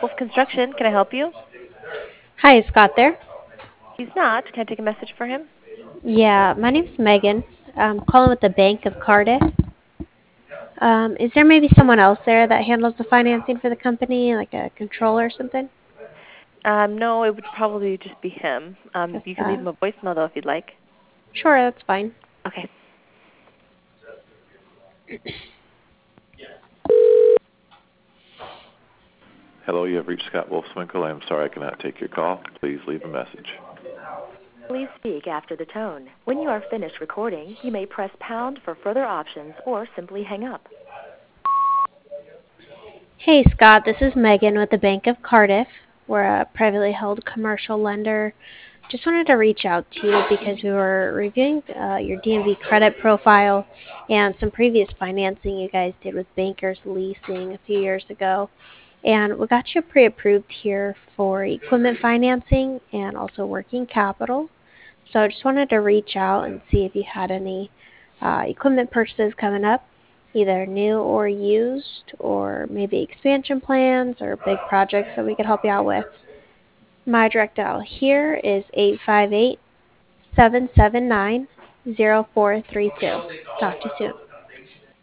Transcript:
Wolf Construction. Can I help you? Hi, is Scott there? He's not. Can I take a message for him? Yeah, my name's Megan. I'm calling with the Bank of Cardiff. Is there maybe someone else there that handles the financing for the company, like a controller or something? No, it would probably just be him. Just You can leave him a voicemail, though, if you'd like. Sure, that's fine. Okay. Hello, you have reached Scott Wolfswinkel. I am sorry I cannot take your call. Please leave a message. Please speak after the tone. When you are finished recording, you may press pound for further options or simply hang up. Hey, Scott, this is Megan with the Bank of Cardiff. We're a privately held commercial lender. Just wanted to reach out to you because we were reviewing your DMV credit profile and some previous financing you guys did with Bankers Leasing a few years ago. And we got you pre-approved here for equipment financing and also working capital. So I just wanted to reach out and see if you had any equipment purchases coming up, either new or used, or maybe expansion plans or big projects that we could help you out with. My direct dial here is 858-779-0432. Talk to you soon.